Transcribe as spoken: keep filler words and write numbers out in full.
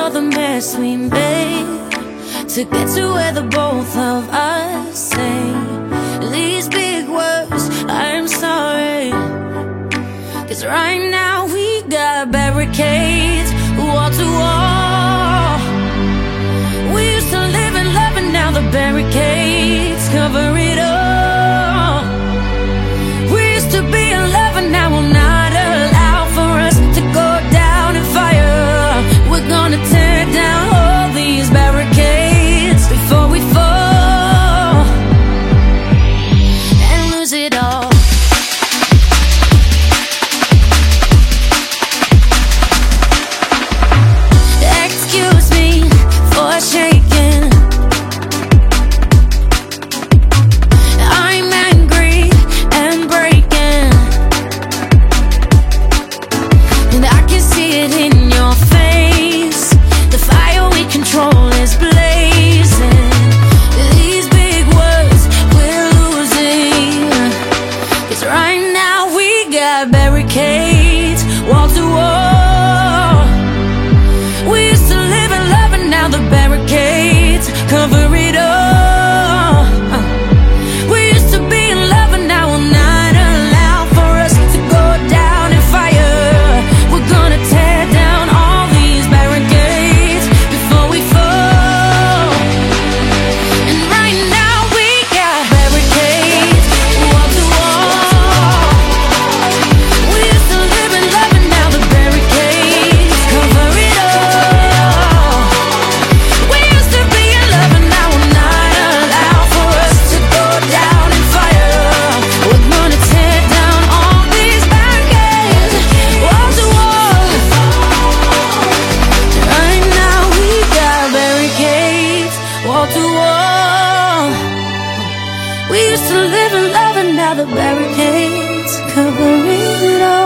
all the mess we made to get to where the both of us say these big words, I'm sorry. Cause right now we got barricades, wall to wall. We used to live and love and now the barricades cover it all. We used to be in love and now we'll not allow for us to go down in fire. We're gonna tear down all these barricades before we fall and lose it all. Excuse me for shaking, I'm angry and breaking, and I can see it in your face. The fire we control is blazing. These big words we're losing. Cause right now we got barricades, wall to wall. We used to live and love and now the barricades cover it all. Uh. We used to be in love and now we'll not allow for us to go down in fire. We're gonna tear down all these barricades before we fall. And right now we got barricades, wall to wall. We used to live and love and now the barricades cover it all. We used to be in love and now we'll not allow for us to go down in fire. We're gonna tear down all these barricades, wall to wall. Right now we got barricades, wall to wall. We used to live and love and now the barricades cover it all.